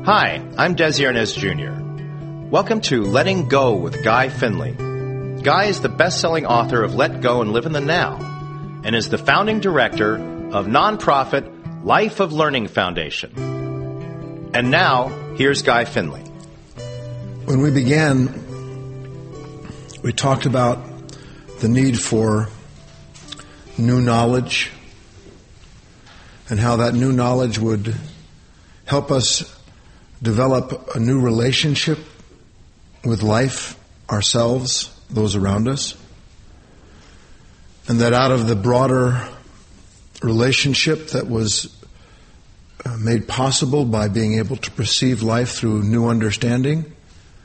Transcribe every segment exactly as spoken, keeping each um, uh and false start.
Hi, I'm Desi Arnaz Junior Welcome to Letting Go with Guy Finley. Guy is the best-selling author of Let Go and Live in the Now and is the founding director of nonprofit Life of Learning Foundation. And now, here's Guy Finley. When we began, we talked about the need for new knowledge and how that new knowledge would help us develop a new relationship with life, ourselves, those around us. And that out of the broader relationship that was uh, made possible by being able to perceive life through new understanding,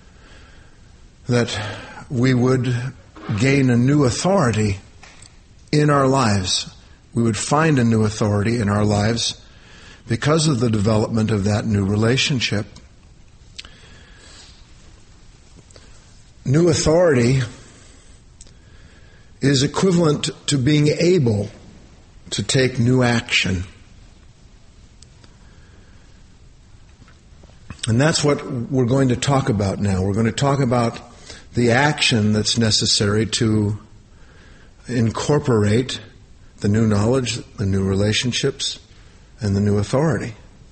that we would gain a new authority in our lives. We would find a new authority in our lives because of the development of that new relationship. New authority is equivalent to being able to take new action. And that's what we're going to talk about now. We're going to talk about the action that's necessary to incorporate the new knowledge, the new relationships, and the new authority.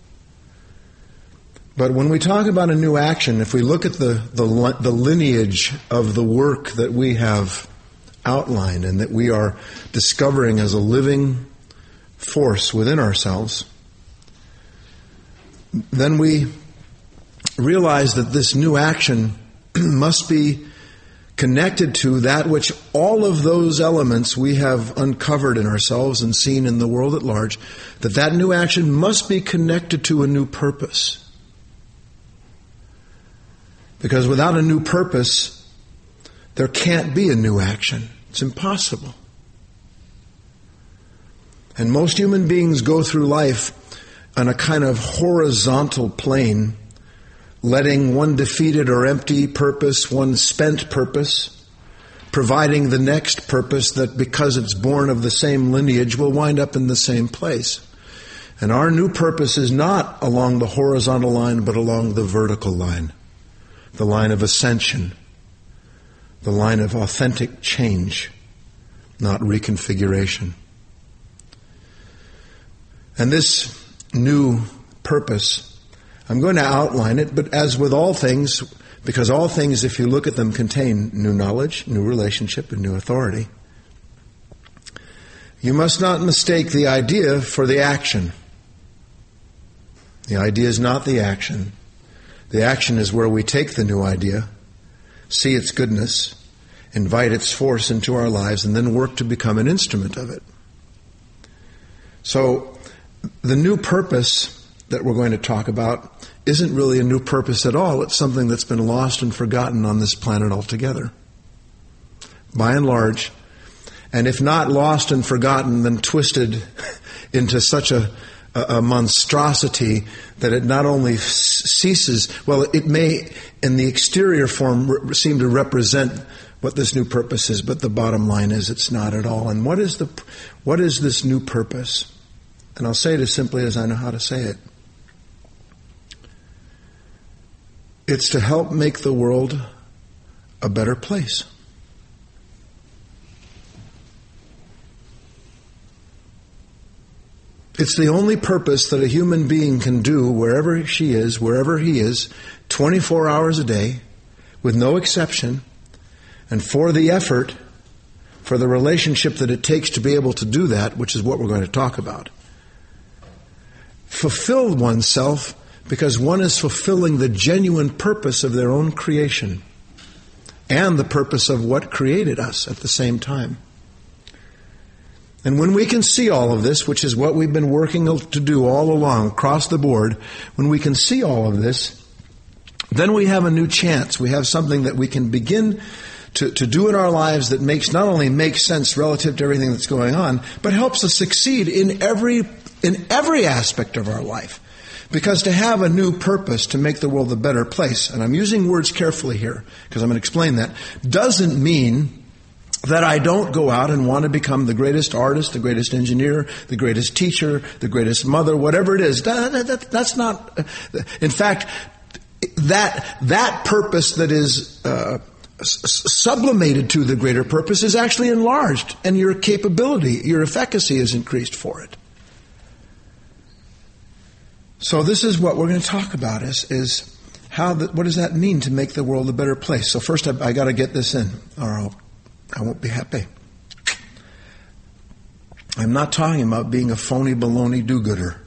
But when we talk about a new action, if we look at the, the, the lineage of the work that we have outlined and that we are discovering as a living force within ourselves, then we realize that this new action must be connected to that which all of those elements we have uncovered in ourselves and seen in the world at large, that that new action must be connected to a new purpose. Because without a new purpose, there can't be a new action. It's impossible. And most human beings go through life on a kind of horizontal plane, letting one defeated or empty purpose, one spent purpose, providing the next purpose that, because it's born of the same lineage, will wind up in the same place. And our new purpose is not along the horizontal line, but along the vertical line, the line of ascension, the line of authentic change, not reconfiguration. And this new purpose, I'm going to outline it, but as with all things, because all things, if you look at them, contain new knowledge, new relationship, and new authority, you must not mistake the idea for the action. The idea is not the action. The action is where we take the new idea, see its goodness, invite its force into our lives, and then work to become an instrument of it. So, the new purpose that we're going to talk about isn't really a new purpose at all. It's something that's been lost and forgotten on this planet altogether, by and large. And if not lost and forgotten, then twisted into such a, a, a monstrosity that it not only ceases, well, it may in the exterior form re- seem to represent what this new purpose is, but the bottom line is it's not at all. And what is the what is this new purpose? And I'll say it as simply as I know how to say it. It's to help make the world a better place. It's the only purpose that a human being can do wherever she is, wherever he is, twenty-four hours a day, with no exception, and for the effort, for the relationship that it takes to be able to do that, which is what we're going to talk about. Fulfill oneself because one is fulfilling the genuine purpose of their own creation and the purpose of what created us at the same time. And when we can see all of this, which is what we've been working to do all along, across the board, when we can see all of this, then we have a new chance. We have something that we can begin to, to do in our lives that makes not only makes sense relative to everything that's going on, but helps us succeed in every in every aspect of our life. Because to have a new purpose to make the world a better place, and I'm using words carefully here because I'm going to explain that, doesn't mean that I don't go out and want to become the greatest artist, the greatest engineer, the greatest teacher, the greatest mother, whatever it is. That, that, that's not, in fact, that, that purpose that is uh, sublimated to the greater purpose is actually enlarged, and your capability, your efficacy is increased for it. So this is what we're going to talk about is, is how the, what does that mean to make the world a better place? So first I, I got to get this in, or I'll, I won't be happy. I'm not talking about being a phony baloney do-gooder.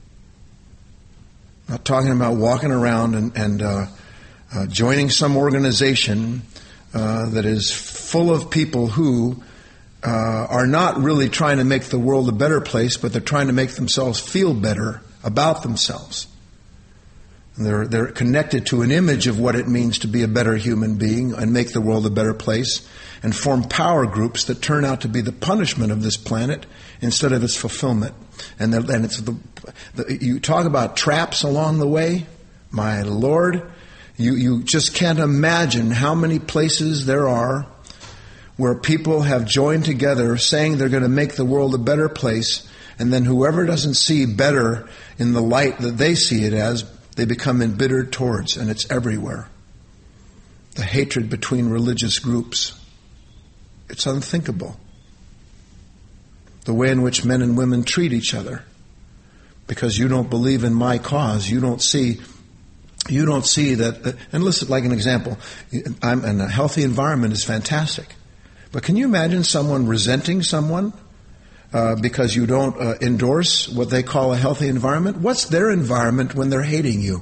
I'm not talking about walking around and, and uh, uh, joining some organization uh, that is full of people who uh, are not really trying to make the world a better place, but they're trying to make themselves feel better about themselves. And they're, they're connected to an image of what it means to be a better human being and make the world a better place, and form power groups that turn out to be the punishment of this planet instead of its fulfillment. And, the, and it's the, the, you talk about traps along the way, my Lord, you, you just can't imagine how many places there are where people have joined together saying they're going to make the world a better place, and then whoever doesn't see better in the light that they see it as, they become embittered towards, and it's everywhere. The hatred between religious groups. It's unthinkable. The way in which men and women treat each other. Because you don't believe in my cause. You don't see, you don't see that, and listen, like an example, I'm, and a healthy environment is fantastic. But can you imagine someone resenting someone uh, because you don't uh, endorse what they call a healthy environment? What's their environment when they're hating you?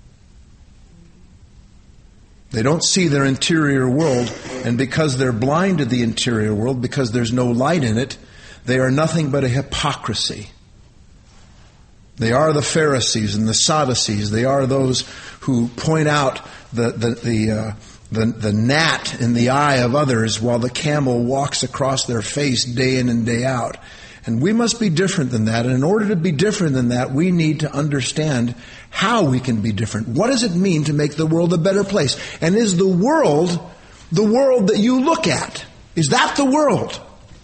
They don't see their interior world, and because they're blind to the interior world, because there's no light in it, they are nothing but a hypocrisy. They are the Pharisees and the Sadducees. They are those who point out the the the, uh, the the gnat in the eye of others while the camel walks across their face day in and day out. And we must be different than that. And in order to be different than that, we need to understand how we can be different. What does it mean to make the world a better place? And is the world the world that you look at? Is that the world?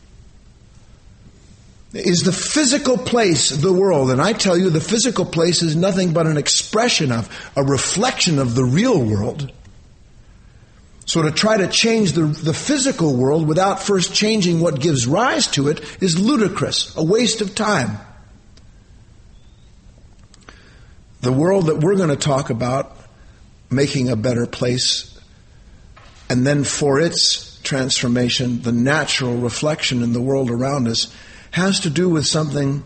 Is the physical place the world? And I tell you, the physical place is nothing but an expression of, a reflection of the real world. So to try to change the, the physical world without first changing what gives rise to it is ludicrous, a waste of time. The world that we're going to talk about, making a better place, and then for its transformation, the natural reflection in the world around us, has to do with something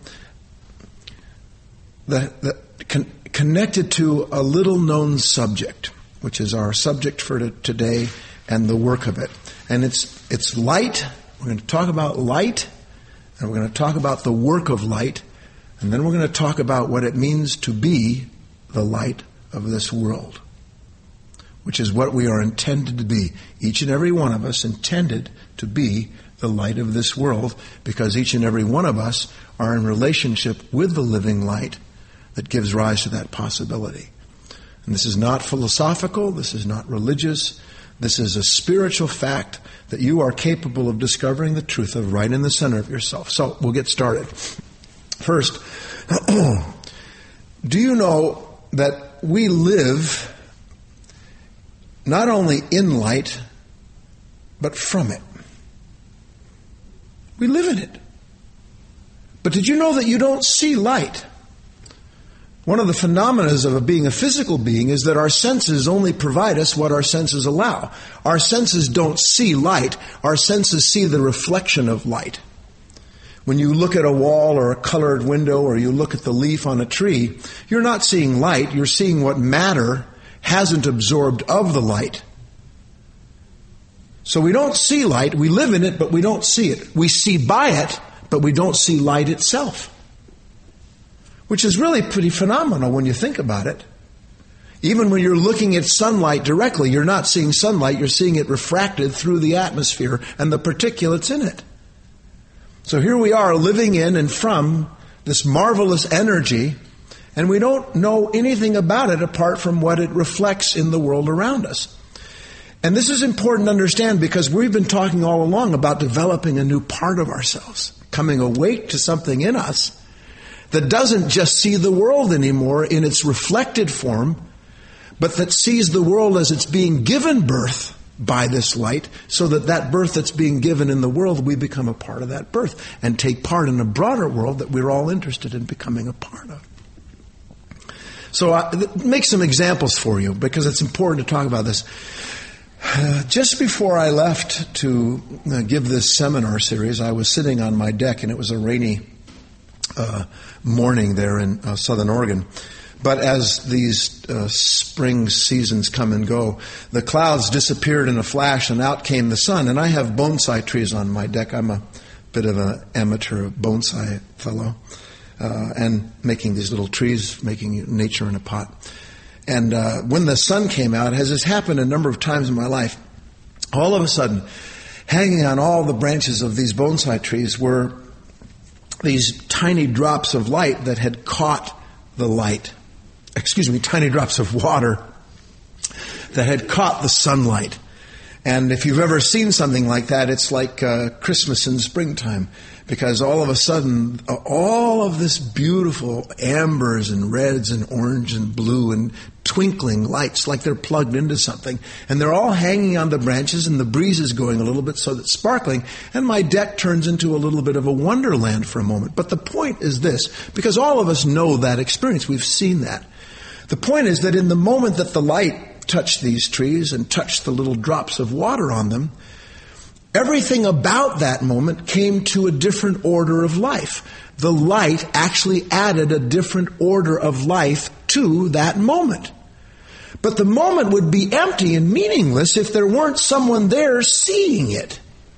that, that con- connected to a little-known subject, which is our subject for today and the work of it. And it's it's light. We're going to talk about light, and we're going to talk about the work of light, and then we're going to talk about what it means to be the light of this world, which is what we are intended to be. Each and every one of us intended to be the light of this world, because each and every one of us are in relationship with the living light that gives rise to that possibility. And this is not philosophical, this is not religious, this is a spiritual fact that you are capable of discovering the truth of right in the center of yourself. So we'll get started. First, do you know that we live not only in light, but from it? We live in it. But did you know that you don't see light? One of the phenomena of being a physical being is that our senses only provide us what our senses allow. Our senses don't see light. Our senses see the reflection of light. When you look at a wall or a colored window, or you look at the leaf on a tree, you're not seeing light. You're seeing what matter hasn't absorbed of the light. So we don't see light. We live in it, but we don't see it. We see by it, but we don't see light itself. Which is really pretty phenomenal when you think about it. Even when you're looking at sunlight directly, you're not seeing sunlight, you're seeing it refracted through the atmosphere and the particulates in it. So here we are living in and from this marvelous energy, and we don't know anything about it apart from what it reflects in the world around us. And this is important to understand because we've been talking all along about developing a new part of ourselves, coming awake to something in us that doesn't just see the world anymore in its reflected form, but that sees the world as it's being given birth by this light, so that that birth that's being given in the world, we become a part of that birth and take part in a broader world that we're all interested in becoming a part of. So I make some examples for you because it's important to talk about this. Uh, just before I left to uh, give this seminar series, I was sitting on my deck, and it was a rainy uh, morning there in uh, Southern Oregon. But as these uh, spring seasons come and go, the clouds disappeared in a flash, and out came the sun. And I have bonsai trees on my deck. I'm a bit of an amateur bonsai fellow, uh, and making these little trees, making nature in a pot. And uh, when the sun came out, as has happened a number of times in my life, all of a sudden, hanging on all the branches of these bonsai trees were these tiny drops of light that had caught the light. Excuse me, tiny drops of water that had caught the sunlight. And if you've ever seen something like that, it's like uh, Christmas in springtime, because all of a sudden, uh, all of this beautiful ambers and reds and orange and blue and twinkling lights, like they're plugged into something, and they're all hanging on the branches, and the breeze is going a little bit, so that's sparkling, and my deck turns into a little bit of a wonderland for a moment. But the point is this, because all of us know that experience, we've seen that. The point is that in the moment that the light touched these trees and touched the little drops of water on them, everything about that moment came to a different order of life. The light actually added a different order of life to that moment. But the moment would be empty and meaningless if there weren't someone there seeing it.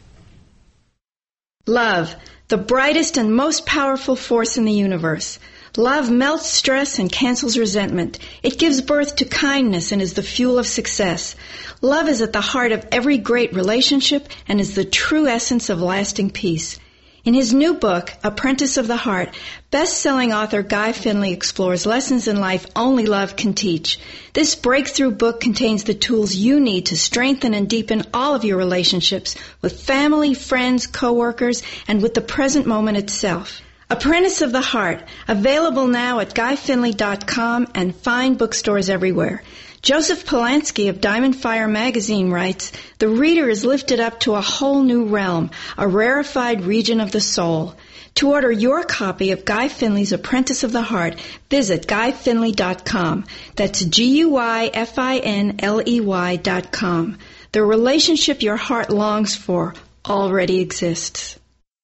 Love, the brightest and most powerful force in the universe. Love melts stress and cancels resentment. It gives birth to kindness and is the fuel of success. Love is at the heart of every great relationship and is the true essence of lasting peace. In his new book, Apprentice of the Heart, best-selling author Guy Finley explores lessons in life only love can teach. This breakthrough book contains the tools you need to strengthen and deepen all of your relationships with family, friends, coworkers, and with the present moment itself. Apprentice of the Heart, available now at guy finley dot com and fine bookstores everywhere. Joseph Polanski of Diamond Fire magazine writes, "The reader is lifted up to a whole new realm, a rarefied region of the soul." To order your copy of Guy Finley's Apprentice of the Heart, visit guy finley dot com. That's G U I F I N L E Y dot com. The relationship your heart longs for already exists.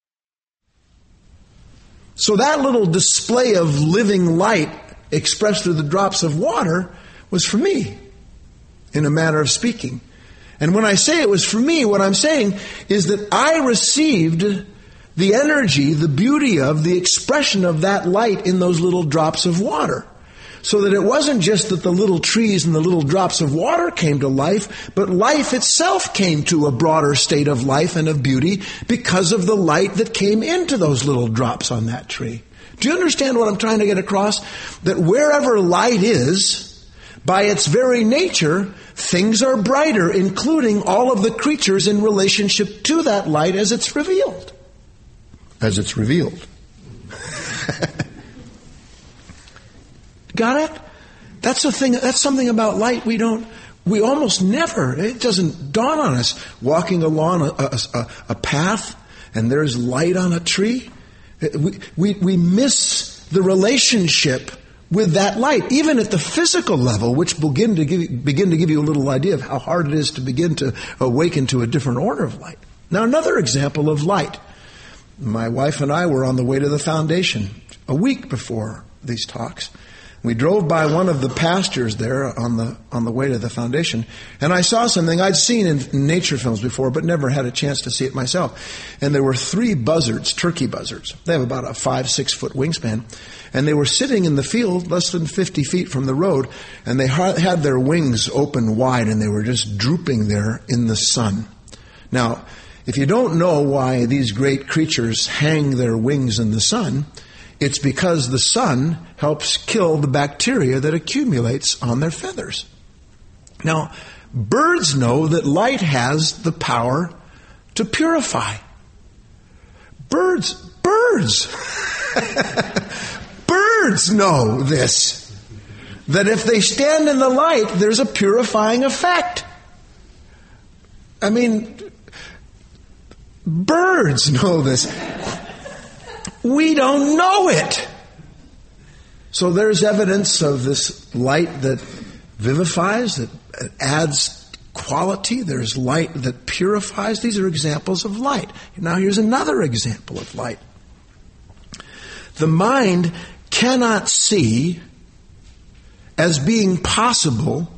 So that little display of living light expressed through the drops of water was for me, in a manner of speaking. And when I say it was for me, what I'm saying is that I received the energy, the beauty of, the expression of that light in those little drops of water. So that it wasn't just that the little trees and the little drops of water came to life, but life itself came to a broader state of life and of beauty because of the light that came into those little drops on that tree. Do you understand what I'm trying to get across? That wherever light is, by its very nature, things are brighter, including all of the creatures in relationship to that light as it's revealed. As it's revealed. Got it? That's the thing. That's something about light we don't, we almost never, it doesn't dawn on us. Walking along a, a, a path and there's light on a tree. We, we, we miss the relationship with that light, even at the physical level, which begin to give, begin to give you a little idea of how hard it is to begin to awaken to a different order of light. Now, another example of light. My wife and I were on the way to the foundation a week before these talks. We drove by one of the pastures there on the on the way to the foundation, and I saw something I'd seen in nature films before, but never had a chance to see it myself. And there were three buzzards, turkey buzzards. They have about a five, six foot wingspan, and they were sitting in the field less than fifty feet from the road, and they had their wings open wide, and they were just drooping there in the sun. Now, if you don't know why these great creatures hang their wings in the sun, it's because the sun helps kill the bacteria that accumulates on their feathers. Now, birds know that light has the power to purify. Birds, birds, birds know this. That if they stand in the light, there's a purifying effect. I mean, birds know this. We don't know it. So there's evidence of this light that vivifies, that adds quality. There's light that purifies. These are examples of light. Now here's another example of light. The mind cannot see as being possible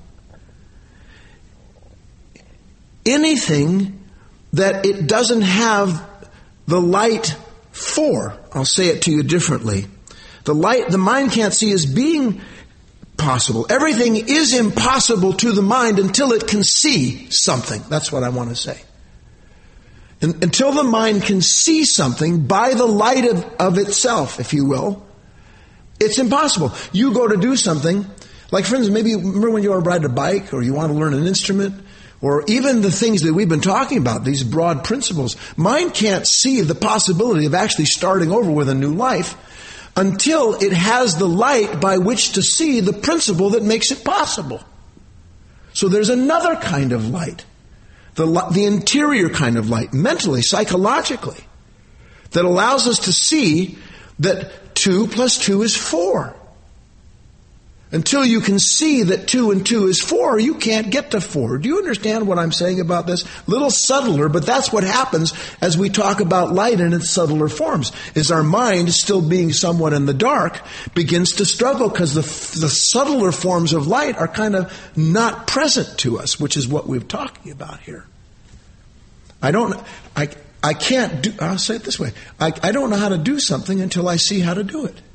anything that it doesn't have the light for. I'll say it to you differently. The light, the mind can't see as being possible. Everything is impossible to the mind until it can see something. That's what I want to say. And until the mind can see something by the light of, of itself, if you will, it's impossible. You go to do something, like for instance, maybe you remember when you want to ride a bike or you want to learn an instrument, or even the things that we've been talking about, these broad principles. Mind can't see the possibility of actually starting over with a new life until it has the light by which to see the principle that makes it possible. So there's another kind of light, the, the interior kind of light, mentally, psychologically, that allows us to see that two plus two is four. Until you can see that two and two is four, you can't get to four. Do you understand what I'm saying about this? A little subtler, but that's what happens as we talk about light in its subtler forms, is our mind, still being somewhat in the dark, begins to struggle because the, the subtler forms of light are kind of not present to us, which is what we're talking about here. I don't, I, I can't do, I'll say it this way, I, I don't know how to do something until I see how to do it.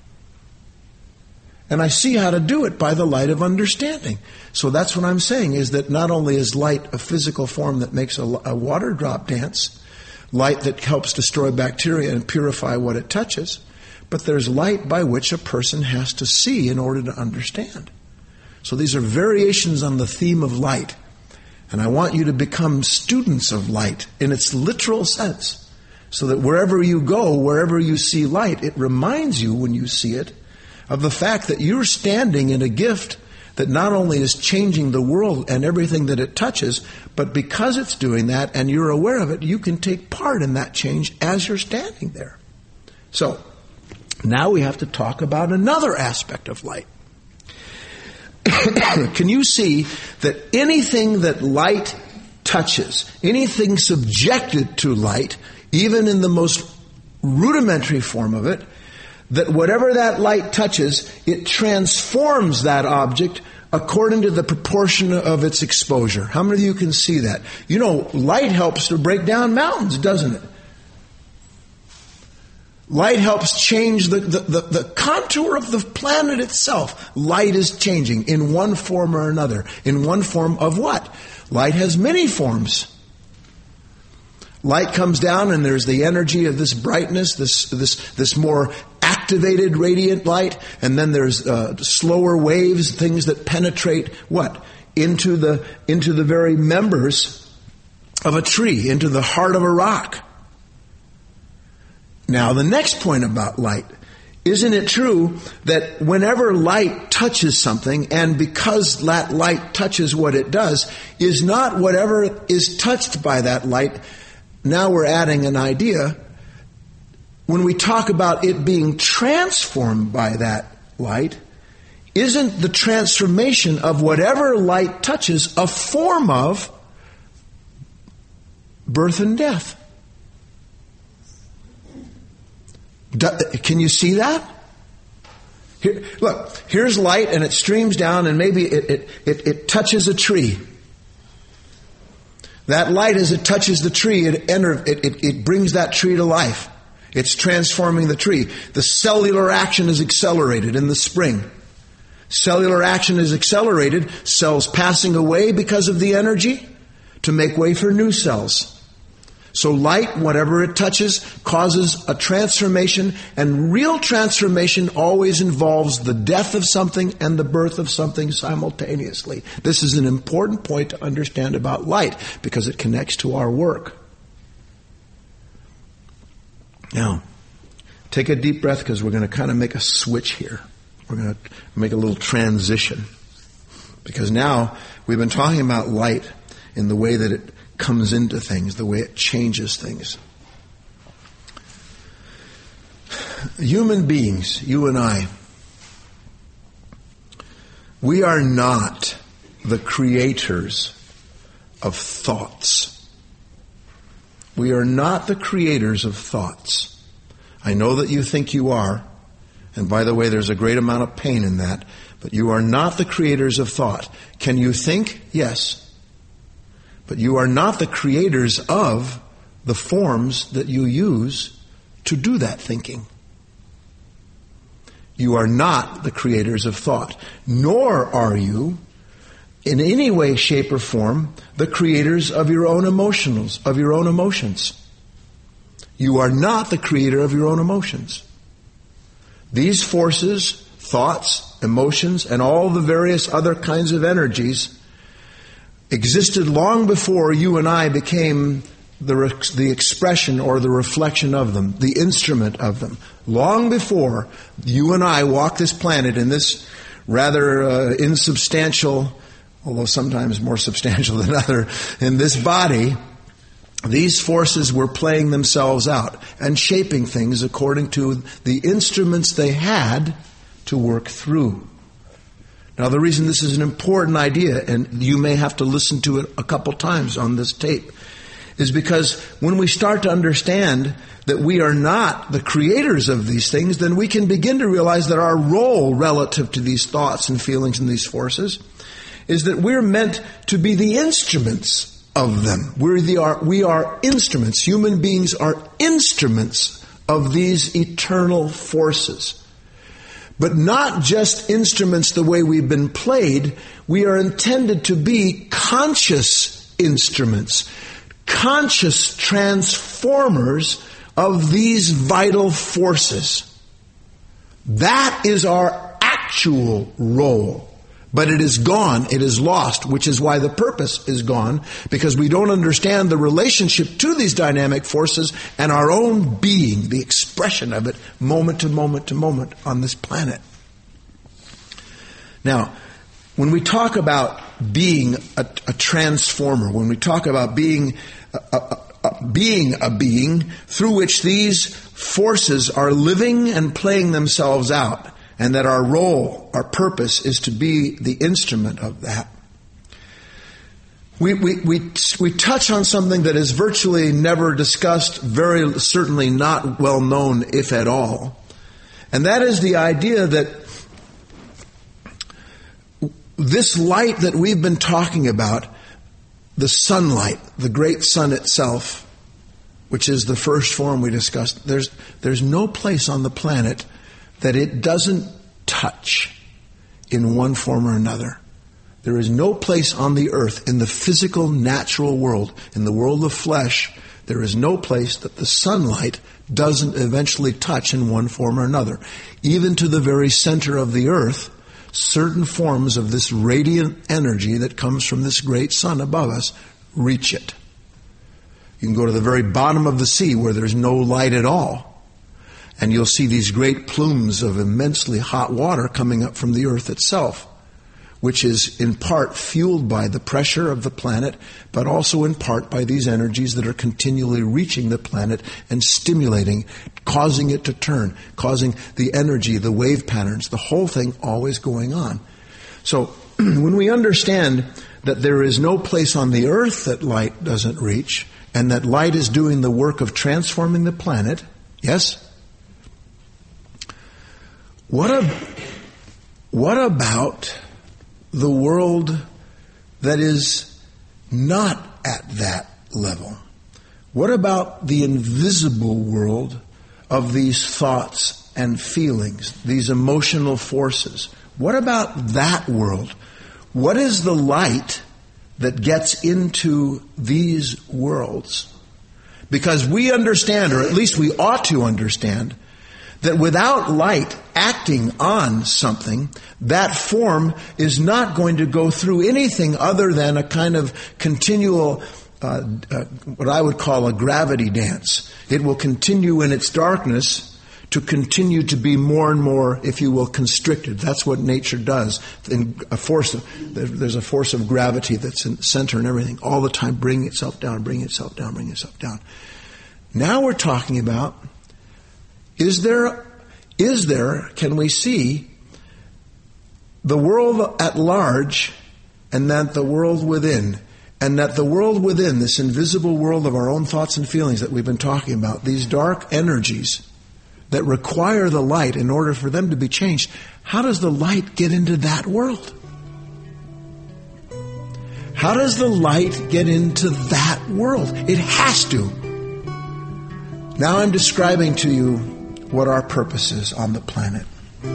And I see how to do it by the light of understanding. So that's what I'm saying, is that not only is light a physical form that makes a, a water drop dance, light that helps destroy bacteria and purify what it touches, but there's light by which a person has to see in order to understand. So these are variations on the theme of light. And I want you to become students of light in its literal sense, so that wherever you go, wherever you see light, it reminds you when you see it of the fact that you're standing in a gift that not only is changing the world and everything that it touches, but because it's doing that and you're aware of it, you can take part in that change as you're standing there. So, now we have to talk about another aspect of light. Can you see that anything that light touches, anything subjected to light, even in the most rudimentary form of it, that whatever that light touches, it transforms that object according to the proportion of its exposure. How many of you can see that? You know, light helps to break down mountains, doesn't it? Light helps change the, the, the, the contour of the planet itself. Light is changing in one form or another. In one form of what? Light has many forms. Light comes down and there's the energy of this brightness, this this this more activated radiant light, and then there's uh, slower waves, things that penetrate what? Into the into the very members of a tree, into the heart of a rock. Now, the next point about light, isn't it true that whenever light touches something, and because that light touches what it does, is not whatever is touched by that light. Now we're adding an idea. When we talk about it being transformed by that light, isn't the transformation of whatever light touches a form of birth and death? Do, can you see that? Here, look, here's light and it streams down and maybe it, it, it, it touches a tree. That light, as it touches the tree, it, enter, it, it, it brings that tree to life. It's transforming the tree. The cellular action is accelerated in the spring. Cellular action is accelerated, cells passing away because of the energy to make way for new cells. So light, whatever it touches, causes a transformation, and real transformation always involves the death of something and the birth of something simultaneously. This is an important point to understand about light because it connects to our work. Now, take a deep breath because we're going to kind of make a switch here. We're going to make a little transition. Because now we've been talking about light in the way that it comes into things, the way it changes things. Human beings, you and I, we are not the creators of thoughts. We are not the creators of thoughts. I know that you think you are, and by the way, there's a great amount of pain in that, but you are not the creators of thought. Can you think? Yes. But you are not the creators of the forms that you use to do that thinking. You are not the creators of thought, nor are you, in any way, shape, or form, the creators of your own emotions, of your own emotions. You are not the creator of your own emotions. These forces, thoughts, emotions, and all the various other kinds of energies existed long before you and I became the, the expression or the reflection of them, the instrument of them. Long before you and I walked this planet in this rather uh, insubstantial, although sometimes more substantial than other, in this body, these forces were playing themselves out and shaping things according to the instruments they had to work through. Now, the reason this is an important idea, and you may have to listen to it a couple times on this tape, is because when we start to understand that we are not the creators of these things, then we can begin to realize that our role relative to these thoughts and feelings and these forces is that we're meant to be the instruments of them. We're the, are, we are instruments. Human beings are instruments of these eternal forces. But not just instruments the way we've been played. We are intended to be conscious instruments, conscious transformers of these vital forces. That is our actual role. But it is gone, it is lost, which is why the purpose is gone, because we don't understand the relationship to these dynamic forces and our own being, the expression of it, moment to moment to moment on this planet. Now, when we talk about being a, a transformer, when we talk about being a, a, a, being a being through which these forces are living and playing themselves out, and that our role, our purpose, is to be the instrument of that. We, we, we, we touch on something that is virtually never discussed, very certainly not well known, if at all. And that is the idea that this light that we've been talking about, the sunlight, the great sun itself, which is the first form we discussed, there's, there's no place on the planet that it doesn't touch in one form or another. There is no place on the earth, in the physical, natural world, in the world of flesh, there is no place that the sunlight doesn't eventually touch in one form or another. Even to the very center of the earth, certain forms of this radiant energy that comes from this great sun above us reach it. You can go to the very bottom of the sea where there's no light at all, and you'll see these great plumes of immensely hot water coming up from the earth itself, which is in part fueled by the pressure of the planet, but also in part by these energies that are continually reaching the planet and stimulating, causing it to turn, causing the energy, the wave patterns, the whole thing always going on. So when we understand that there is no place on the earth that light doesn't reach, and that light is doing the work of transforming the planet, yes? What a, what about the world that is not at that level? What about the invisible world of these thoughts and feelings, these emotional forces? What about that world? What is the light that gets into these worlds? Because we understand, or at least we ought to understand, that without light acting on something, that form is not going to go through anything other than a kind of continual, uh, uh, what I would call a gravity dance. It will continue in its darkness to continue to be more and more, if you will, constricted. That's what nature does. In a force of, there's a force of gravity that's in the center and everything, all the time bringing itself down, bringing itself down, bringing itself down. Now we're talking about, is there, is there, can we see the world at large and that the world within? And that the world within, this invisible world of our own thoughts and feelings that we've been talking about, these dark energies that require the light in order for them to be changed, how does the light get into that world? How does the light get into that world? It has to. Now I'm describing to you what our purpose is on the planet.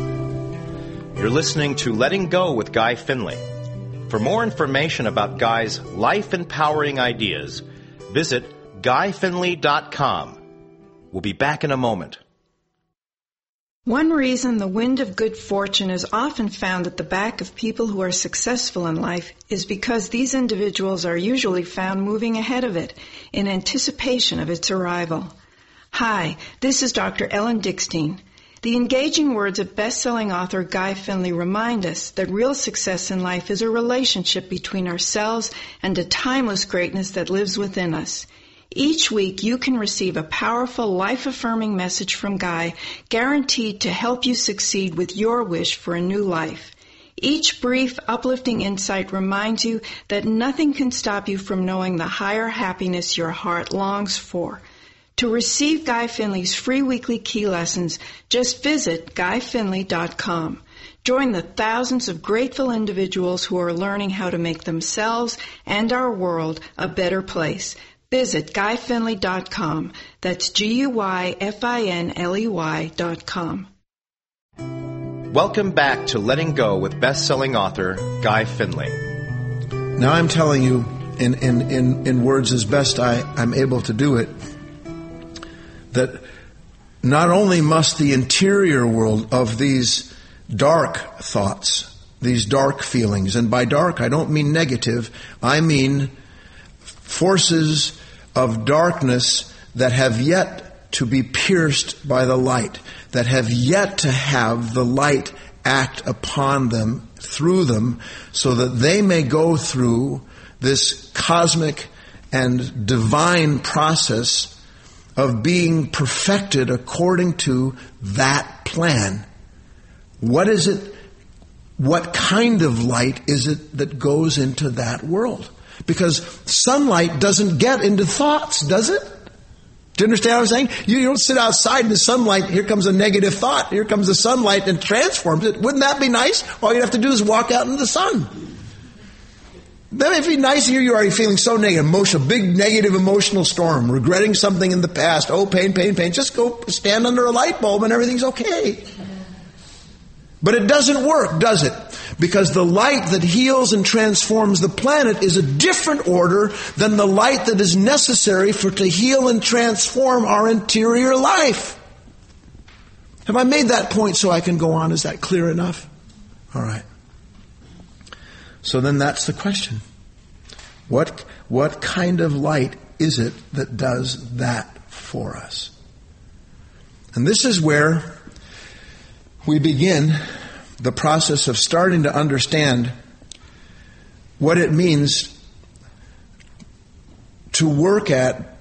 You're listening to Letting Go with Guy Finley. For more information about Guy's life-empowering ideas, visit guy finley dot com. We'll be back in a moment. One reason the wind of good fortune is often found at the back of people who are successful in life is because these individuals are usually found moving ahead of it in anticipation of its arrival. Hi, this is Doctor Ellen Dickstein. The engaging words of best-selling author Guy Finley remind us that real success in life is a relationship between ourselves and a timeless greatness that lives within us. Each week you can receive a powerful, life-affirming message from Guy, guaranteed to help you succeed with your wish for a new life. Each brief, uplifting insight reminds you that nothing can stop you from knowing the higher happiness your heart longs for. To receive Guy Finley's free weekly key lessons, just visit guy finley dot com. Join the thousands of grateful individuals who are learning how to make themselves and our world a better place. Visit guy finley dot com. That's G U Y F I N L E Y dot com. Welcome back to Letting Go with best-selling author Guy Finley. Now I'm telling you in, in, in, in words as best I, I'm able to do it, that not only must the interior world of these dark thoughts, these dark feelings, and by dark I don't mean negative, I mean forces of darkness that have yet to be pierced by the light, that have yet to have the light act upon them, through them, so that they may go through this cosmic and divine process of being perfected according to that plan. What is it? What kind of light is it that goes into that world? Because sunlight doesn't get into thoughts, does it? Do you understand what I'm saying? You don't sit outside in the sunlight, here comes a negative thought, here comes the sunlight and transforms it. Wouldn't that be nice? All you have to do is walk out in the sun. Then it'd be nice, here you are, you're feeling so negative, emotional, big negative emotional storm, regretting something in the past, oh, pain, pain, pain. Just go stand under a light bulb and everything's okay. But it doesn't work, does it? Because the light that heals and transforms the planet is a different order than the light that is necessary for to heal and transform our interior life. Have I made that point so I can go on? Is that clear enough? All right. So then that's the question. What, what kind of light is it that does that for us? And this is where we begin the process of starting to understand what it means to work at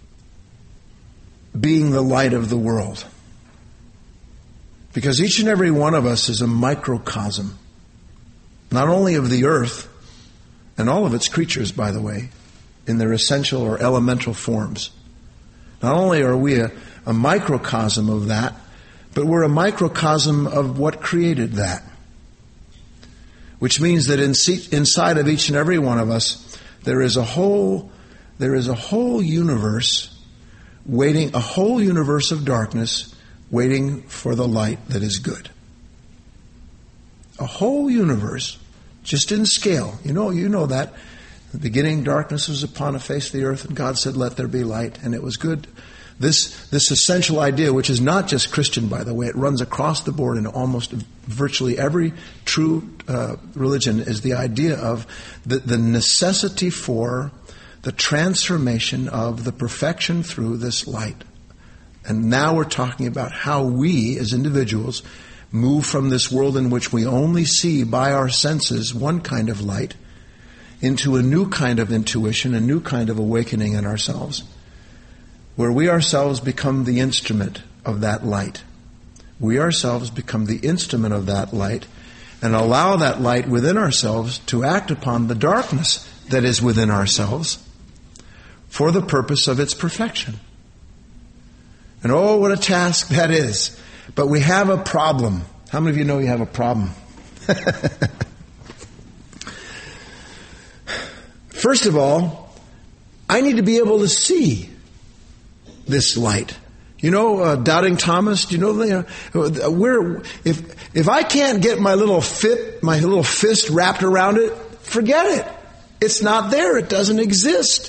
being the light of the world. Because each and every one of us is a microcosm, not only of the earth, and all of its creatures, by the way, in their essential or elemental forms. Not only are we a, a microcosm of that, but we're a microcosm of what created that. Which means that in, inside of each and every one of us, there is a whole, there is a whole universe waiting, a whole universe of darkness waiting for the light that is good. A whole universe, just in scale. You know, you know that. In the beginning, darkness was upon the face of the earth, and God said, let there be light, and it was good. This, this essential idea, which is not just Christian, by the way, it runs across the board in almost virtually every true uh, religion, is the idea of the, the necessity for the transformation of the perfection through this light. And now we're talking about how we, as individuals, move from this world in which we only see by our senses one kind of light into a new kind of intuition, a new kind of awakening in ourselves, where we ourselves become the instrument of that light. We ourselves become the instrument of that light and allow that light within ourselves to act upon the darkness that is within ourselves for the purpose of its perfection. And oh, what a task that is. But we have a problem. How many of you know you have a problem? First of all, I need to be able to see this light. You know, uh, Doubting Thomas, do you know, you know where, if, if I can't get my little fit, my little fist wrapped around it, forget it. It's not there. It doesn't exist.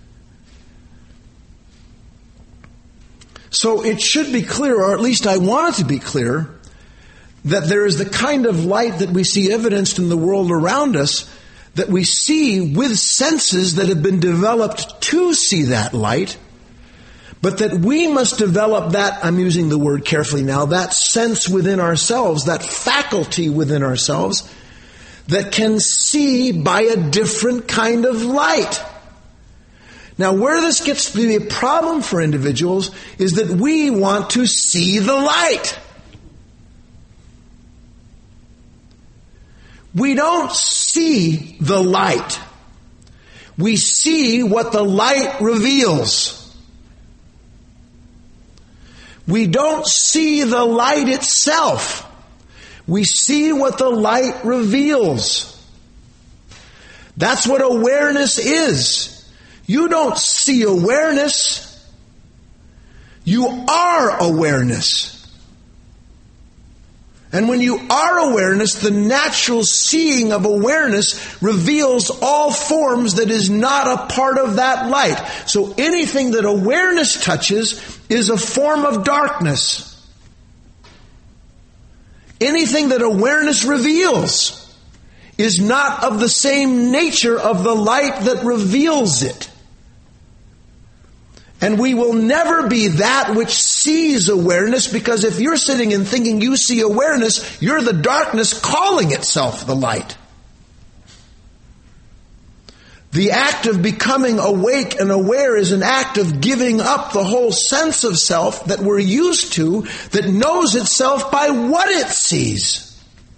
So it should be clear, or at least I want it to be clear, that there is the kind of light that we see evidenced in the world around us, that we see with senses that have been developed to see that light, but that we must develop that, I'm using the word carefully now, that sense within ourselves, that faculty within ourselves, that can see by a different kind of light. Now, where this gets to be a problem for individuals is that we want to see the light. We don't see the light. We see what the light reveals. We don't see the light itself. We see what the light reveals. That's what awareness is. You don't see awareness. You are awareness. And when you are awareness, the natural seeing of awareness reveals all forms that is not a part of that light. So anything that awareness touches is a form of darkness. Anything that awareness reveals is not of the same nature of the light that reveals it. And we will never be that which sees awareness, because if you're sitting and thinking you see awareness, you're the darkness calling itself the light. The act of becoming awake and aware is an act of giving up the whole sense of self that we're used to, that knows itself by what it sees.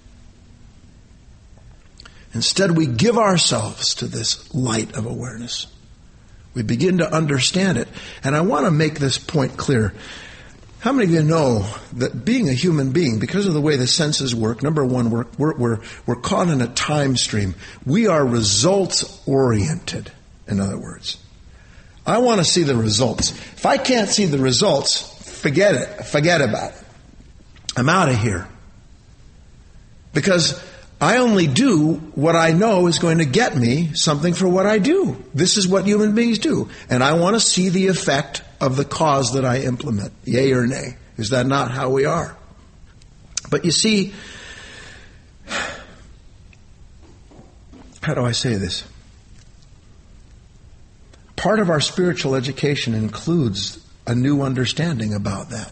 Instead, we give ourselves to this light of awareness. We begin to understand it. And I want to make this point clear. How many of you know that being a human being, because of the way the senses work, number one, we're, we're, we're, we're caught in a time stream. We are results-oriented, in other words. I want to see the results. If I can't see the results, forget it. Forget about it. I'm out of here. Because I only do what I know is going to get me something for what I do. This is what human beings do. And I want to see the effect of the cause that I implement. Yay or nay. Is that not how we are? But you see, how do I say this? Part of our spiritual education includes a new understanding about that.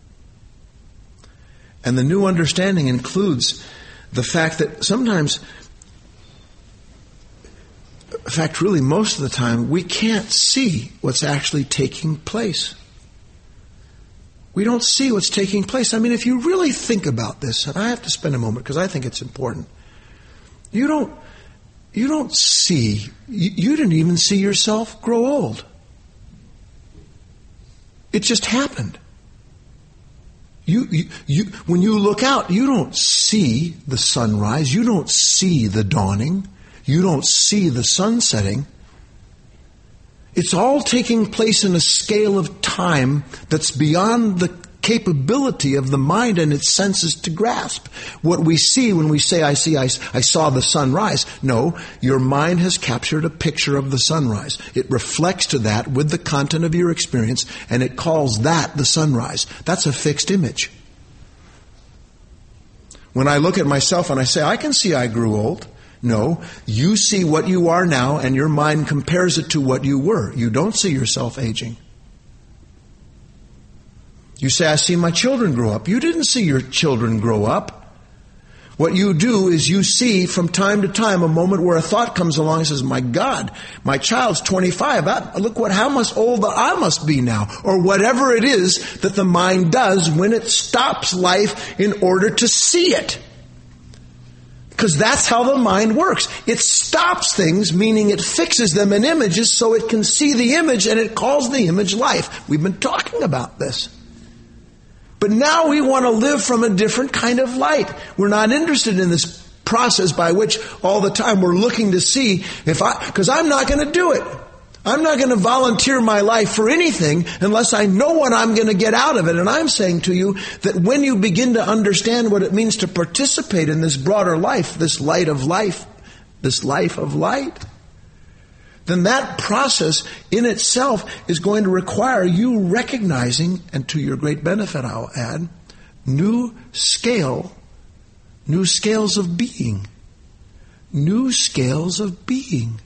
And the new understanding includes the fact that sometimes, in fact, really most of the time, we can't see what's actually taking place. We don't see what's taking place. I mean, if you really think about this, and I have to spend a moment because I think it's important, you don't, you don't see, you, you didn't even see yourself grow old. It just happened. You, you, you, when you look out, you don't see the sunrise. You don't see the dawning. You don't see the sun setting. It's all taking place in a scale of time that's beyond the capability of the mind and its senses to grasp what we see when we say, I see, I, I saw the sunrise. No, your mind has captured a picture of the sunrise. It reflects to that with the content of your experience, and it calls that the sunrise. That's a fixed image. When I look at myself and I say, I can see I grew old. No, you see what you are now, and your mind compares it to what you were. You don't see yourself aging. You say, I see my children grow up. You didn't see your children grow up. What you do is you see from time to time a moment where a thought comes along and says, my God, my child's twenty-five. I, look what how much older I must be now. Or whatever it is that the mind does when it stops life in order to see it. Because that's how the mind works. It stops things, meaning it fixes them in images so it can see the image, and it calls the image life. We've been talking about this. But now we want to live from a different kind of light. We're not interested in this process by which all the time we're looking to see if I, because I'm not going to do it. I'm not going to volunteer my life for anything unless I know what I'm going to get out of it. And I'm saying to you that when you begin to understand what it means to participate in this broader life, this light of life, this life of light, then that process in itself is going to require you recognizing, and to your great benefit I'll add, new scale, new scales of being. New scales of being.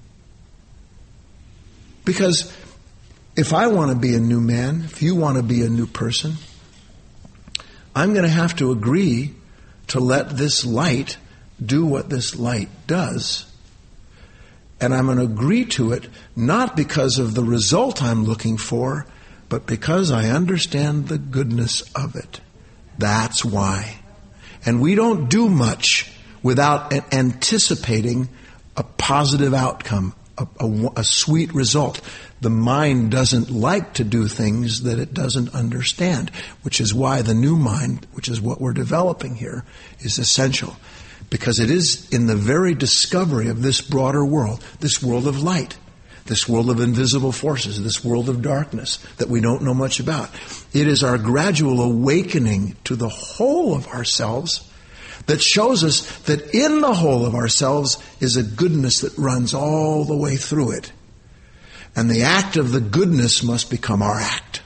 Because if I want to be a new man, if you want to be a new person, I'm going to have to agree to let this light do what this light does. And I'm going to agree to it not because of the result I'm looking for, but because I understand the goodness of it. That's why. And we don't do much without anticipating a positive outcome, a, a, a sweet result. The mind doesn't like to do things that it doesn't understand, which is why the new mind, which is what we're developing here, is essential. Because it is in the very discovery of this broader world, this world of light, this world of invisible forces, this world of darkness that we don't know much about. It is our gradual awakening to the whole of ourselves that shows us that in the whole of ourselves is a goodness that runs all the way through it. And the act of the goodness must become our act.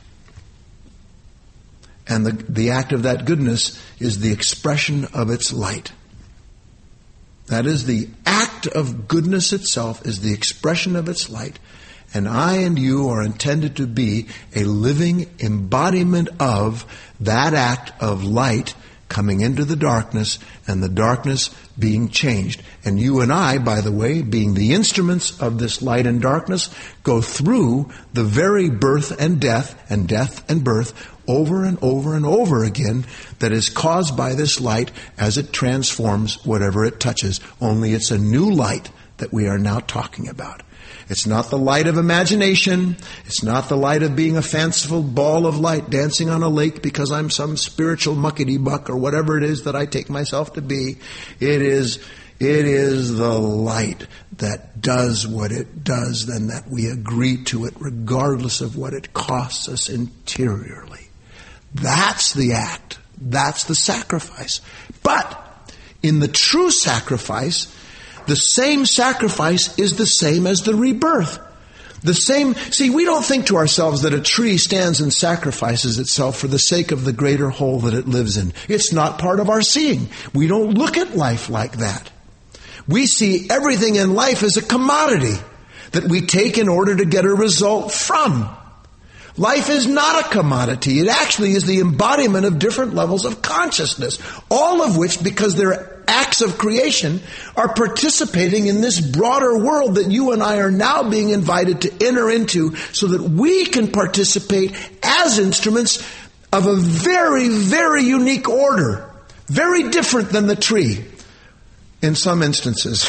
And the, the act of that goodness is the expression of its light. That is, the act of goodness itself is the expression of its light. And I and you are intended to be a living embodiment of that act of light coming into the darkness, and the darkness being changed. And you and I, by the way, being the instruments of this light and darkness, go through the very birth and death, and death and birth, over and over and over again, that is caused by this light as it transforms whatever it touches. Only it's a new light that we are now talking about. It's not the light of imagination. It's not the light of being a fanciful ball of light dancing on a lake because I'm some spiritual muckety-buck or whatever it is that I take myself to be. It is, it is the light that does what it does, and that we agree to it regardless of what it costs us interiorly. That's the act. That's the sacrifice. But in the true sacrifice, the same sacrifice is the same as the rebirth. The same, see, we don't think to ourselves that a tree stands and sacrifices itself for the sake of the greater whole that it lives in. It's not part of our seeing. We don't look at life like that. We see everything in life as a commodity that we take in order to get a result from. Life is not a commodity. It actually is the embodiment of different levels of consciousness, all of which, because they're acts of creation, are participating in this broader world that you and I are now being invited to enter into so that we can participate as instruments of a very, very unique order, very different than the tree in some instances.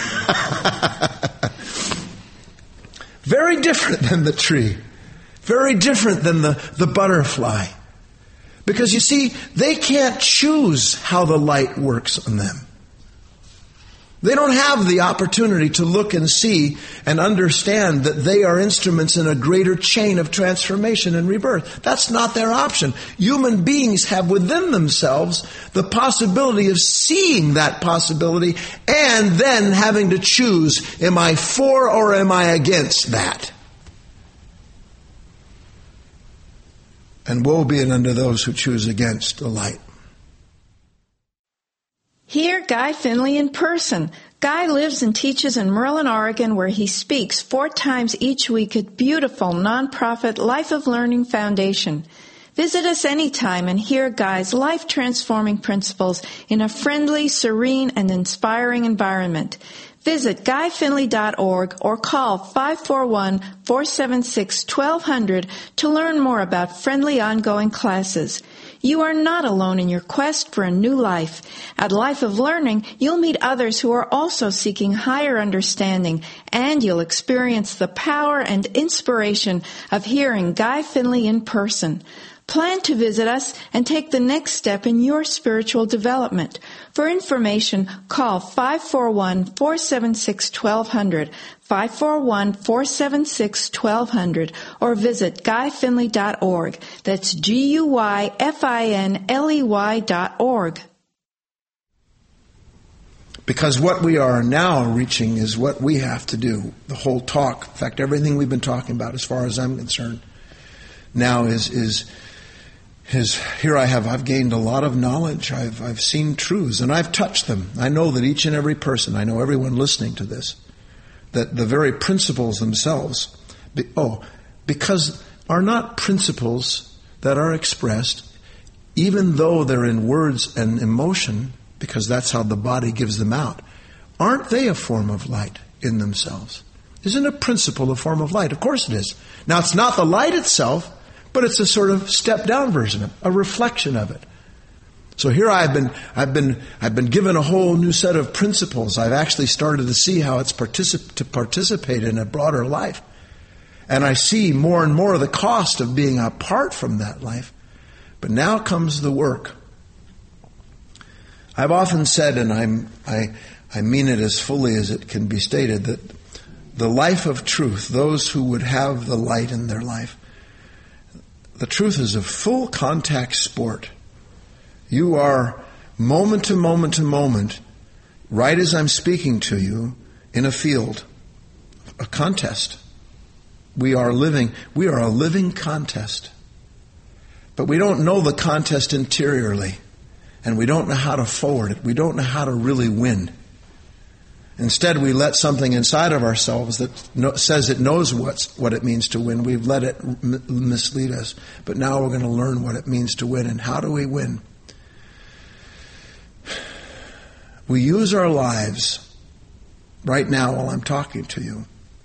Very different than the tree. Very different than the, the butterfly. Because you see, they can't choose how the light works on them. They don't have the opportunity to look and see and understand that they are instruments in a greater chain of transformation and rebirth. That's not their option. Human beings have within themselves the possibility of seeing that possibility and then having to choose, am I for or am I against that? And woe be it unto those who choose against the light. Hear Guy Finley in person. Guy lives and teaches in Merlin, Oregon, where he speaks four times each week at beautiful nonprofit Life of Learning Foundation. Visit us anytime and hear Guy's life-transforming principles in a friendly, serene, and inspiring environment. Visit guy finley dot org or call five four one, four seven six, one two zero zero to learn more about friendly ongoing classes. You are not alone in your quest for a new life. At Life of Learning, you'll meet others who are also seeking higher understanding, and you'll experience the power and inspiration of hearing Guy Finley in person. Plan to visit us and take the next step in your spiritual development. For information, call five four one, four seven six, one two zero zero, five four one, four seven six, one two zero zero, or visit guy finley dot org. That's G U Y F I N L E Y dot org. Because what we are now reaching is what we have to do. The whole talk, in fact, everything we've been talking about, as far as I'm concerned, now is is is here I have, I've gained a lot of knowledge. I've I've seen truths, and I've touched them. I know that each and every person, I know everyone listening to this, that the very principles themselves, be, oh, because are not principles that are expressed, even though they're in words and emotion, because that's how the body gives them out, aren't they a form of light in themselves? Isn't a principle a form of light? Of course it is. Now, it's not the light itself, but it's a sort of stepped-down version of it, a reflection of it. So here I've been, I've been, I've been given a whole new set of principles. I've actually started to see how it's particip- to participate in a broader life. And I see more and more the cost of being apart from that life. But now comes the work. I've often said, and I'm, I, I mean it as fully as it can be stated, that the life of truth, those who would have the light in their life, the truth is a full contact sport. You are moment to moment to moment, right as I'm speaking to you, in a field, a contest. We are living, we are a living contest. But we don't know the contest interiorly, and we don't know how to forward it. We don't know how to really win. Instead, we let something inside of ourselves that no, says it knows what's, what it means to win. We've let it m- mislead us. But now we're going to learn what it means to win. And how do we win? We use our lives right now while I'm talking to you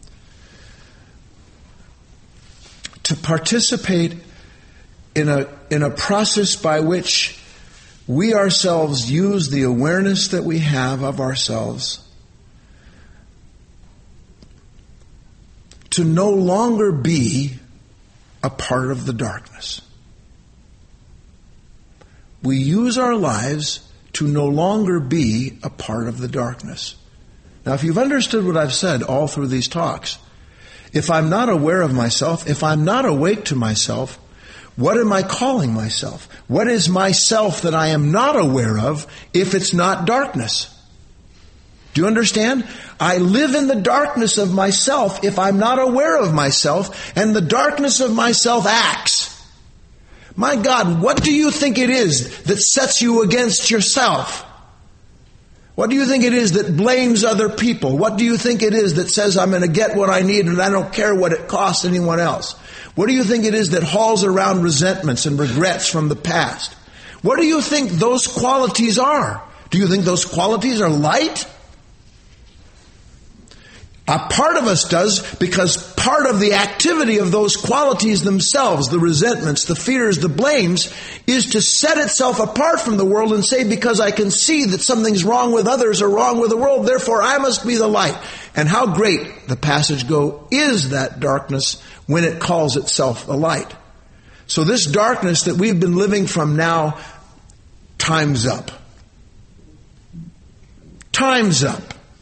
to participate in a, in a process by which we ourselves use the awareness that we have of ourselves to no longer be a part of the darkness. We use our lives to no longer be a part of the darkness. Now, if you've understood what I've said all through these talks, if I'm not aware of myself, if I'm not awake to myself, what am I calling myself? What is myself that I am not aware of if it's not darkness? Do you understand? I live in the darkness of myself if I'm not aware of myself, and the darkness of myself acts. My God, what do you think it is that sets you against yourself? What do you think it is that blames other people? What do you think it is that says I'm going to get what I need and I don't care what it costs anyone else? What do you think it is that hauls around resentments and regrets from the past? What do you think those qualities are? Do you think those qualities are light? A part of us does, because part of the activity of those qualities themselves, the resentments, the fears, the blames, is to set itself apart from the world and say, because I can see that something's wrong with others or wrong with the world, therefore I must be the light. And how great, the passage go, is that darkness when it calls itself the light. So this darkness that we've been living from now, time's up. Time's up.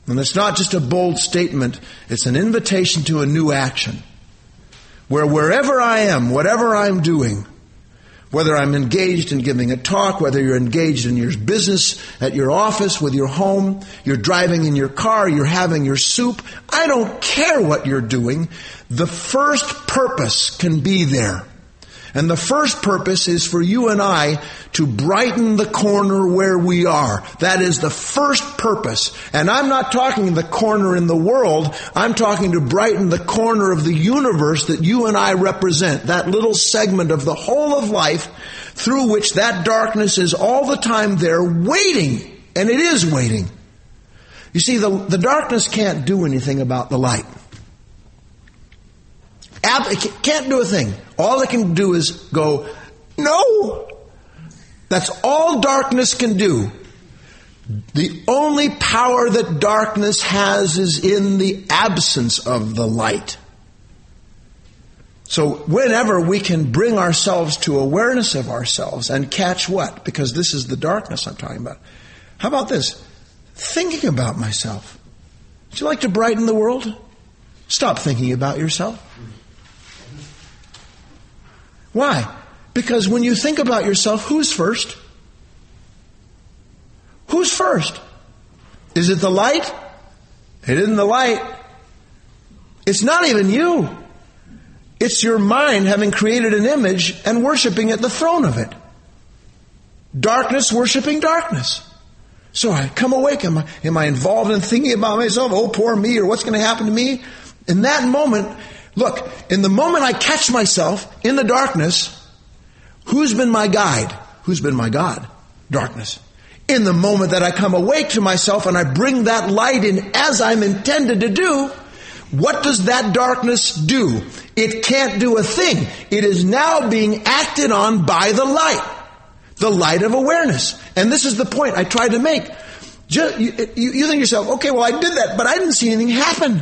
And it's not just a bold statement, it's an invitation to a new action. Where wherever I am, whatever I'm doing, whether I'm engaged in giving a talk, whether you're engaged in your business, at your office, with your home, you're driving in your car, you're having your soup, I don't care what you're doing. The first purpose can be there. And the first purpose is for you and I to brighten the corner where we are. That is the first purpose. And I'm not talking the corner in the world. I'm talking to brighten the corner of the universe that you and I represent. That little segment of the whole of life through which that darkness is all the time there waiting. And it is waiting. You see, the, the darkness can't do anything about the light. It can't do a thing. All it can do is go, no. That's all darkness can do. The only power that darkness has is in the absence of the light. So whenever we can bring ourselves to awareness of ourselves and catch what? Because this is the darkness I'm talking about. How about this? Thinking about myself. Would you like to brighten the world? Stop thinking about yourself. Why? Because when you think about yourself, who's first? Who's first? Is it the light? It isn't the light. It's not even you. It's your mind having created an image and worshiping at the throne of it. Darkness worshiping darkness. So I come awake. Am I, am I involved in thinking about myself? Oh, poor me, or what's going to happen to me? In that moment, look, in the moment I catch myself in the darkness, who's been my guide? Who's been my God? Darkness. In the moment that I come awake to myself and I bring that light in as I'm intended to do, what does that darkness do? It can't do a thing. It is now being acted on by the light. The light of awareness. And this is the point I tried to make. Just, you, you, you think to yourself, okay, well I did that, but I didn't see anything happen.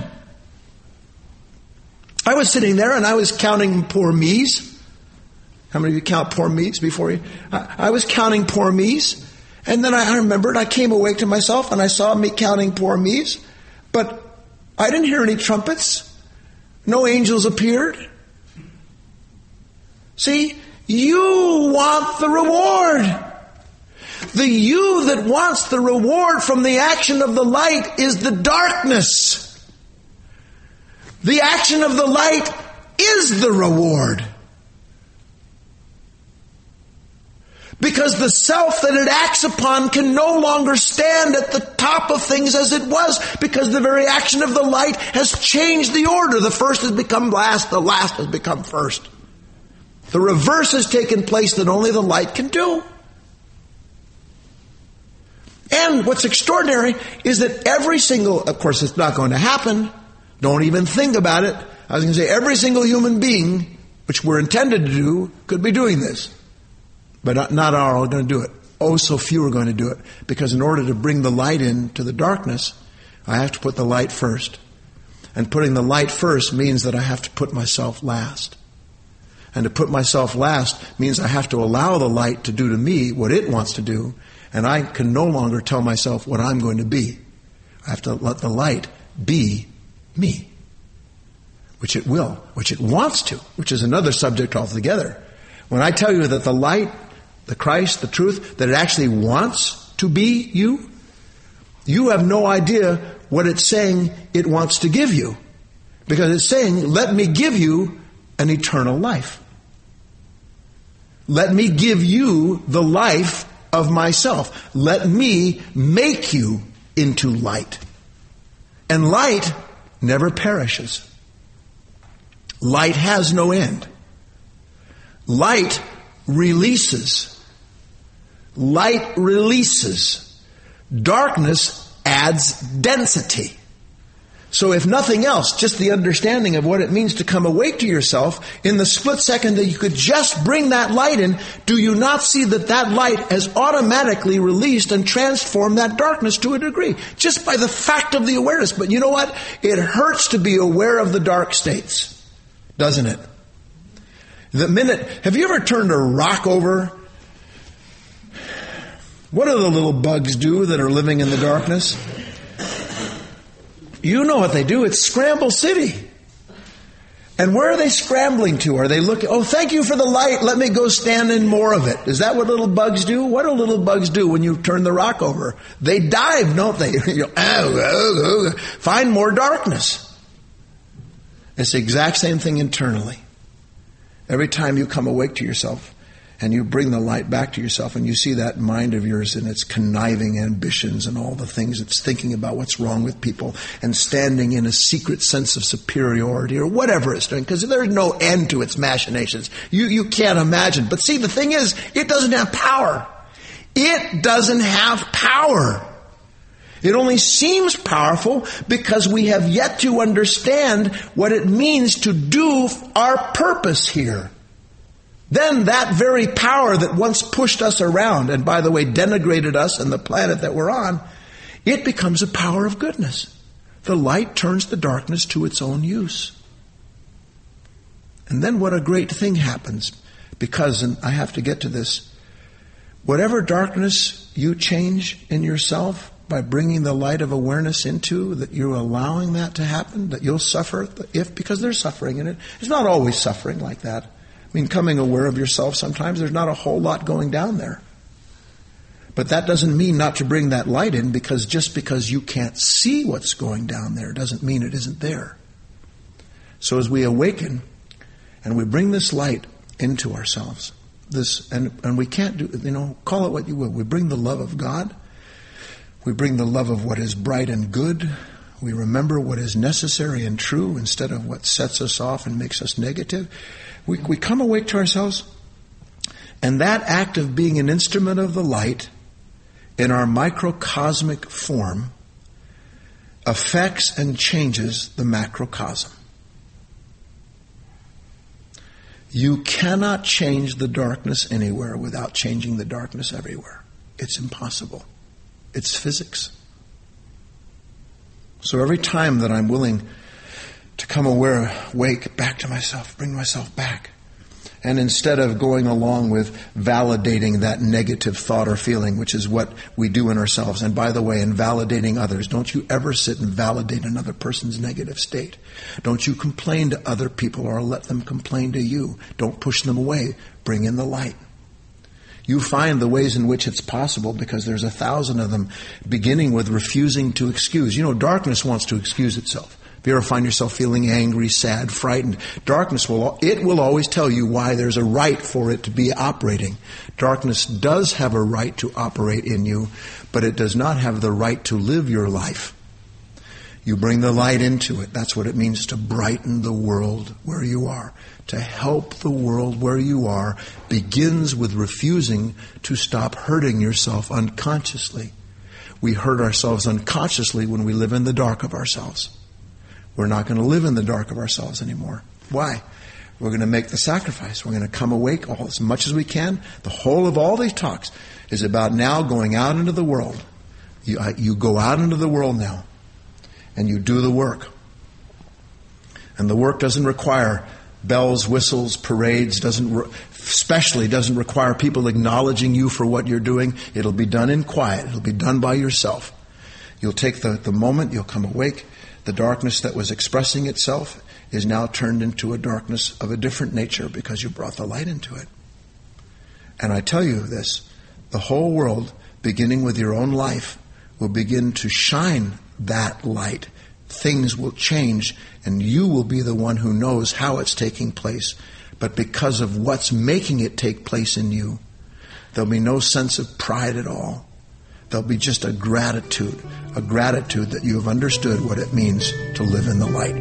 I was sitting there and I was counting poor me's. How many of you count poor me's before you? I, I was counting poor me's. And then I, I remembered, I came awake to myself and I saw me counting poor me's. But I didn't hear any trumpets. No angels appeared. See, you want the reward. The you that wants the reward from the action of the light is the darkness. The action of the light is the reward. Because the self that it acts upon can no longer stand at the top of things as it was, because the very action of the light has changed the order. The first has become last, the last has become first. The reverse has taken place that only the light can do. And what's extraordinary is that every single, of course it's not going to happen, don't even think about it. I was going to say every single human being, which we're intended to do, could be doing this. But not, not all are going to do it. Oh, so few are going to do it. Because in order to bring the light into the darkness, I have to put the light first. And putting the light first means that I have to put myself last. And to put myself last means I have to allow the light to do to me what it wants to do. And I can no longer tell myself what I'm going to be. I have to let the light be me. Which it will. Which it wants to. Which is another subject altogether. When I tell you that the light, the Christ, the truth, that it actually wants to be you, you have no idea what it's saying it wants to give you. Because it's saying, let me give you an eternal life. Let me give you the life of myself. Let me make you into light. And light never perishes. Light has no end. Light releases. Light releases. Darkness adds density. So if nothing else, just the understanding of what it means to come awake to yourself, in the split second that you could just bring that light in, do you not see that that light has automatically released and transformed that darkness to a degree? Just by the fact of the awareness. But you know what? It hurts to be aware of the dark states, doesn't it? The minute, have you ever turned a rock over? What do the little bugs do that are living in the darkness? You know what they do. It's Scramble City. And where are they scrambling to? Are they looking, oh, thank you for the light. Let me go stand in more of it. Is that what little bugs do? What do little bugs do when you turn the rock over? They dive, don't they? You go, oh, oh, oh. Find more darkness. It's the exact same thing internally. Every time you come awake to yourself and you bring the light back to yourself and you see that mind of yours and its conniving ambitions and all the things it's thinking about what's wrong with people and standing in a secret sense of superiority or whatever it's doing, because there's no end to its machinations. You, you can't imagine. But see, the thing is, it doesn't have power. It doesn't have power. It only seems powerful because we have yet to understand what it means to do our purpose here. Then that very power that once pushed us around, and by the way, denigrated us and the planet that we're on, it becomes a power of goodness. The light turns the darkness to its own use. And then what a great thing happens. Because, and I have to get to this, whatever darkness you change in yourself, by bringing the light of awareness into, that you're allowing that to happen, that you'll suffer, if because there's suffering in it. It's not always suffering like that. I mean, coming aware of yourself, sometimes there's not a whole lot going down there. But that doesn't mean not to bring that light in, because just because you can't see what's going down there doesn't mean it isn't there. So as we awaken and we bring this light into ourselves, this and, and we can't do, you know, call it what you will. We bring the love of God. We bring the love of what is bright and good. We remember what is necessary and true instead of what sets us off and makes us negative. We, we come awake to ourselves, and that act of being an instrument of the light in our microcosmic form affects and changes the macrocosm. You cannot change the darkness anywhere without changing the darkness everywhere. It's impossible. It's physics. So every time that I'm willing to come aware, wake, back to myself, bring myself back, and instead of going along with validating that negative thought or feeling, which is what we do in ourselves, and by the way, in validating others, don't you ever sit and validate another person's negative state. Don't you complain to other people or let them complain to you. Don't push them away. Bring in the light. You find the ways in which it's possible because there's a thousand of them, beginning with refusing to excuse. You know, darkness wants to excuse itself. If you ever find yourself feeling angry, sad, frightened, darkness will, it will always tell you why there's a right for it to be operating. Darkness does have a right to operate in you, but it does not have the right to live your life. You bring the light into it. That's what it means to brighten the world where you are. To help the world where you are begins with refusing to stop hurting yourself unconsciously. We hurt ourselves unconsciously when we live in the dark of ourselves. We're not going to live in the dark of ourselves anymore. Why? We're going to make the sacrifice. We're going to come awake all as much as we can. The whole of all these talks is about now going out into the world. You, uh, you go out into the world now and you do the work. And the work doesn't require bells, whistles, parades, doesn't re- especially doesn't require people acknowledging you for what you're doing. It'll be done in quiet. It'll be done by yourself. You'll take the, the moment, you'll come awake. The darkness that was expressing itself is now turned into a darkness of a different nature because you brought the light into it. And I tell you this, the whole world, beginning with your own life, will begin to shine that light. Things will change, and you will be the one who knows how it's taking place. But because of what's making it take place in you, there'll be no sense of pride at all. There'll be just a gratitude, a gratitude that you have understood what it means to live in the light.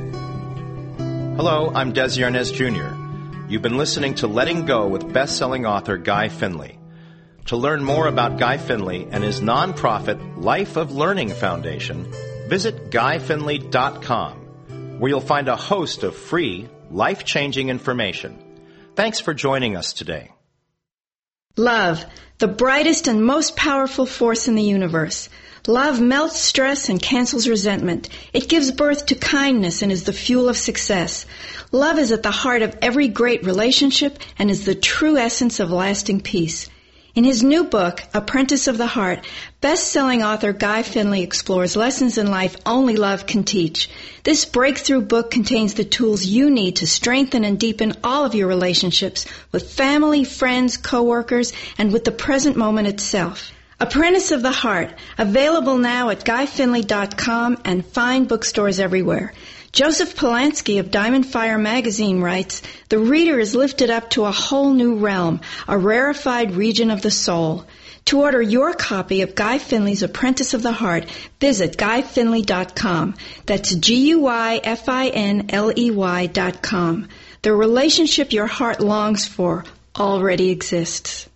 Hello, I'm Desi Arnaz Junior You've been listening to Letting Go with best-selling author Guy Finley. To learn more about Guy Finley and his nonprofit Life of Learning Foundation, visit guy finley dot com, where you'll find a host of free, life-changing information. Thanks for joining us today. Love, the brightest and most powerful force in the universe. Love melts stress and cancels resentment. It gives birth to kindness and is the fuel of success. Love is at the heart of every great relationship and is the true essence of lasting peace. In his new book, Apprentice of the Heart, best-selling author Guy Finley explores lessons in life only love can teach. This breakthrough book contains the tools you need to strengthen and deepen all of your relationships with family, friends, coworkers, and with the present moment itself. Apprentice of the Heart, available now at guy finley dot com and fine bookstores everywhere. Joseph Polanski of Diamond Fire magazine writes, "The reader is lifted up to a whole new realm, a rarefied region of the soul." To order your copy of Guy Finley's Apprentice of the Heart, visit guy finley dot com. That's G U I F I N L E Y dot com. The relationship your heart longs for already exists.